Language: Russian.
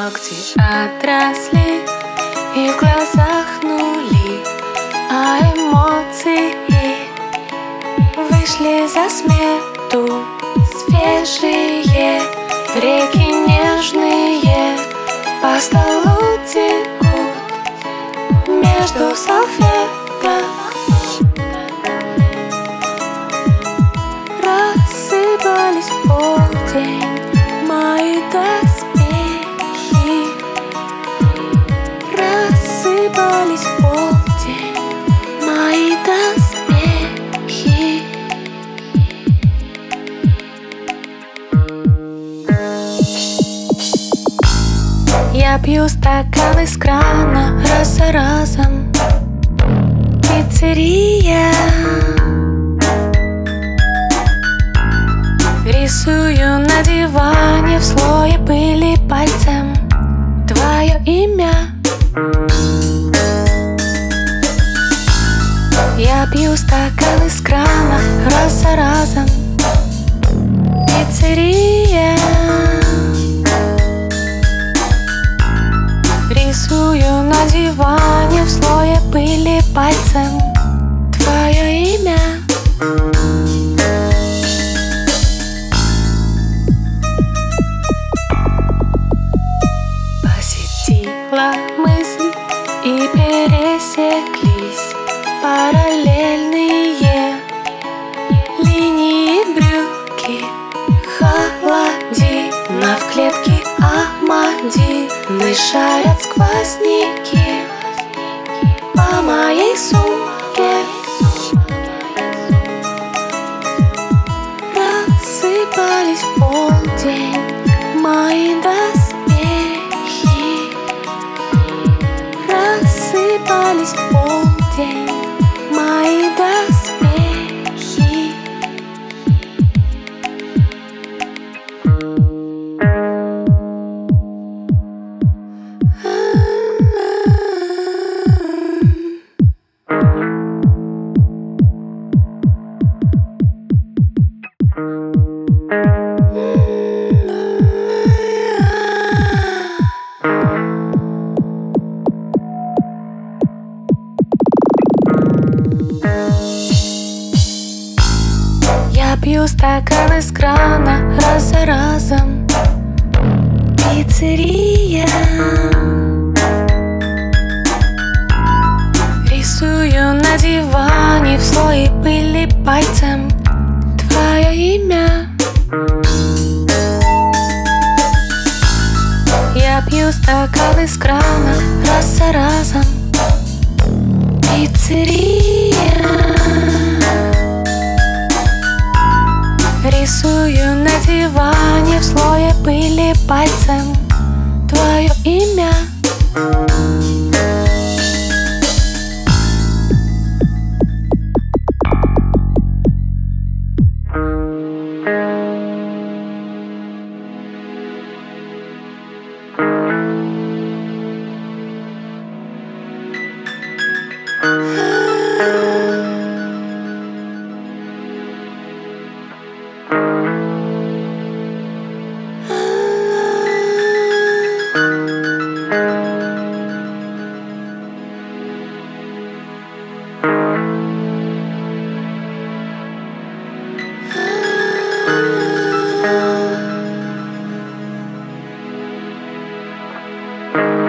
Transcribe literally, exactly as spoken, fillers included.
ногти отросли и в глазах нули, а эмоции вышли за смету. Свежие реки нежные по столу текут между салфеток. Рассыпались в полдень мои доспехи, рассыпались в полдень мои доспехи. Я пью стакан из крана раз за разом. Пиццерия. Рисую на диване в слое пыли пальцем твое имя. Я пью стакан из крана раз за разом. Пиццерия. Рисую на диване в слое пыли пальцем твое имя. Посетила мысль и пересеклись параллельные линии брюки. Холодина в клетке Амадины, шарят сквозняки по моей сумке. Рассыпались в полдень мои доспехи, рассыпались в полдень мои доспехи. Я пью стакан из крана раз за разом. Пиццерия. Рисую на диване в слое пыли пальцем твое имя. Я пью стакан из крана раз за разом. Пиццерия. Рисую на диване в слое пыли пальцем твое имя. Thank